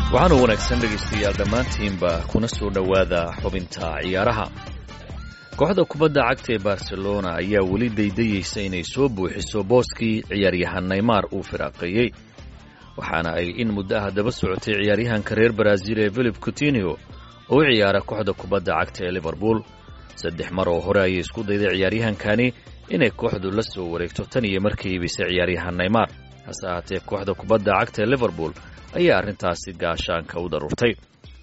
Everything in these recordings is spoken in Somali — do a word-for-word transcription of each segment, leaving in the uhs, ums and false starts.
waxaanu wanaagsan dhegaystayaal dhammaantiinba kuna soo dhowaada xubinta ciyaaraha. kooxda kubadda cagta ee Barcelona ayaa weli daydayeysa inay soo buuxiso booskii ciyaaryahan Neymar uu firaaqeeyey, waxaana ay in muddo ah daba socotay ciyaaryahanka reer Brazil ee Philippe Coutinho oo ciyaara kooxda kubadda cagta ee Liverpool. saddex mar oo hore ayay isku dayday ciyaaryahankani inay kooxdu la soo wareegto tan iyo markii iibisay ciyaaryahan Neymar, hase ahaatee kooxda kubadda cagta ee Liverpool ayaa arrintaasi gaashaanka u daruurtay.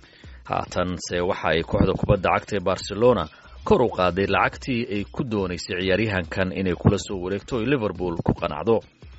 haatanse waxa ay kooxda kubadda cagta ee Barcelona kor u qaaday lacagtii ay ku doonaysay ciyaaryahankan inay kula soo wareegto oo Liverpool ku qanacdo.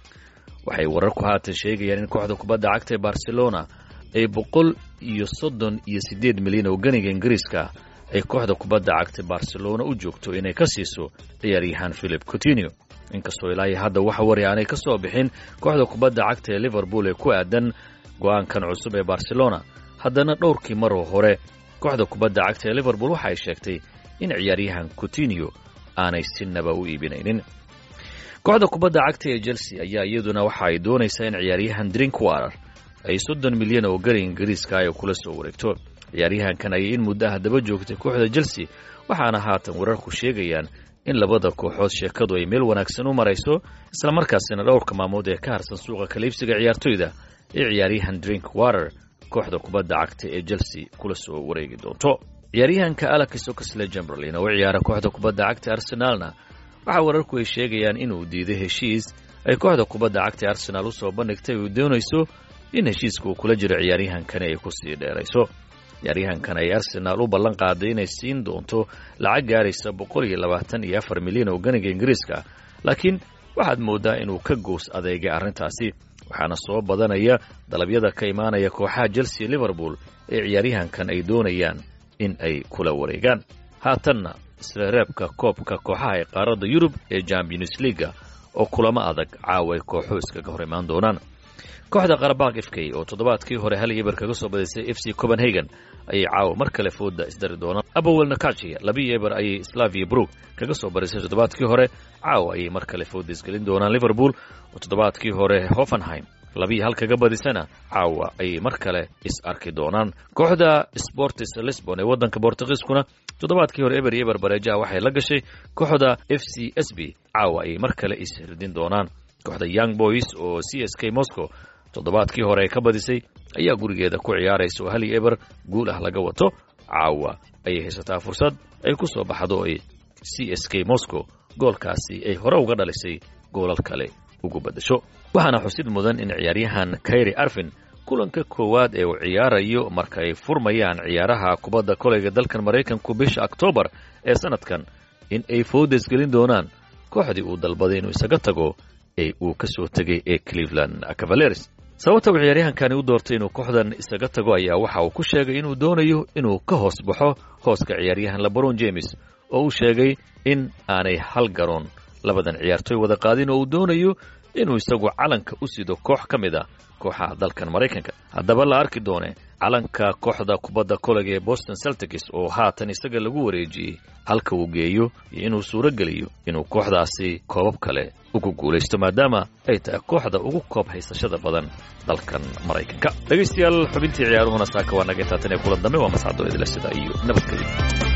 waxay wararku haatan sheegayaan in kooxda kubadda cagta ee Barcelona ay boqol iyo soddon iyo siddeed milyan oo ganiga Ingiriiska ay kooxda kubadda cagta Barcelona u joogto inay ka siiso ciyaaryahan Philippe Coutinho. inkastoo ilaa hadda waxa wari aanay ka soo bixin kooxda kubadda cagta ee Liverpool ee ku aadan go'aankan cusub ee Barcelona, haddana dhowrkii mar oo hore kooxda kubadda cagta ee Liverpool waxa ay sheegtay in ciyaaryahan Coutinho aanay sinaba u iibinaynin. kooxda kubadda cagta ee Chelsea ayaa iyaduna waxa ay doonaysaa in ciyaaryahan Drinkwater ay soddon milyan oo ganiga Ingiriiska ay kula soo wareegto. ciyaaryahankan ayay in muddo ah daba joogtay kooxda Chelsea, waxaana haatan wararku sheegayaan in labada kooxood sheekadu ay meel wanaagsan u marayso, isla markaasina dhowrka maamood ee ka harsan suuqa kaliibsiga ciyaartoyda ee ciyaaryahan Drinkwater kooxda kubadda cagta ee Chelsea kula soo wareegi doonto. ciyaaryahanka Alex Oxlade-Chamberlain oo ciyaara kooxda kubadda cagta Arsenalna waxa wararku ay sheegayaan inuu diiday heshiis ay kooxda kubadda cagta Arsenal u soo bandhigtay oo doonayso in heshiiska uu kula jiro ciyaaryahankan ay ku sii dheerayso. ciyaaryahankan ay Arsenal u ballan qaaday inay siin doonto lacag gaaraysa boqol iyo labaatan iyo afar milyan oo ganiga Ingiriiska, laakiin waxaad moodaa inuu ka goos adeegay arrintaasi, waxaana soo badanaya dalabyada ka imaanaya kooxaha Chelsea iyo Liverpool ee ciyaaryahankan ay doonayaan in ay kula wareegaan. haatanna isla reebka koobka kooxaha ee qaaradda Yurub ee Champions League oo kulamo adag caawa ay kooxo iskaga hor imaan doonaan. kooxda Qarabag F K oo toddobaadkii hore hal iyo eber kaga soo badisay F C Copenhagen ayay caawa mar kale fooda isdari doonaan. Abowel Nakacia laba iyo eber ayay Slavia Prague kaga soo badisay toddobaadkii hore, caawa ayay mar kale fooda isgelin doonaan. Liverpool oo toddobaadkii hore Hoffenheim laba iyo hal kaga badisana caawa ayay mar kale is arki doonaan. kooxda Sporting Lisbon ee waddanka Portugiiskuna toddobaadkii hore eber iyo eber bareeja waxay la gashay kooxda F C S B, caawa ayay mar kale is hirdin doonaan. kooxda Young Boys oo C S K Moscow toddobaadkii hore ay ka badisay ayaa gurigeeda ku ciyaaraysa oo hal iyo eber guul ah laga wato. caawa ayay haysataa fursad ay ku soo baxdo ay C S K Moscow goolkaasi ay hore uga dhalisay goolal kale ugu badasho. waxaana xusid mudan in ciyaaryahan Kyrie Irving kulanka koowaad ee uu ciyaarayo marka ay furmayaan ciyaaraha kubadda kolayga dalkan Mareykanku bisha October ee sanadkan in ay foodes gelin doonaan kooxdii uu dalbaday inuu isaga tago ee uu ka soo tagay ee Cleveland Cavaliers. sababta uu ciyaaryahankani u doortay inuu kooxdan isaga tago ayaa waxa uu ku sheegay inuu doonayo inuu ka hoos baxo hooska ciyaaryahan LeBron James oo uu sheegay in aanay hal garoon labadan ciyaartoy wada qaadin oo uu doonayo inuu isagu calanka u sido koox ka mid ah kooxaha dalkan Mareykanka. haddaba la arki doone calanka kooxda kubadda kolayga ee Boston Celtics oo haatan isaga lagu wareejiyey halka uu geeyo iyo inuu suuro geliyo inuu kooxdaasi koobab kale ugu guulaysto, maadaama ay tahay kooxda ugu koob haysashada badan dalkan Mareykanka. dhegaystayaal xubintii ciyaaruhuna saaka waa naga taatan ee kulan dambe waa mascado idila sida iyo nabadgelyo.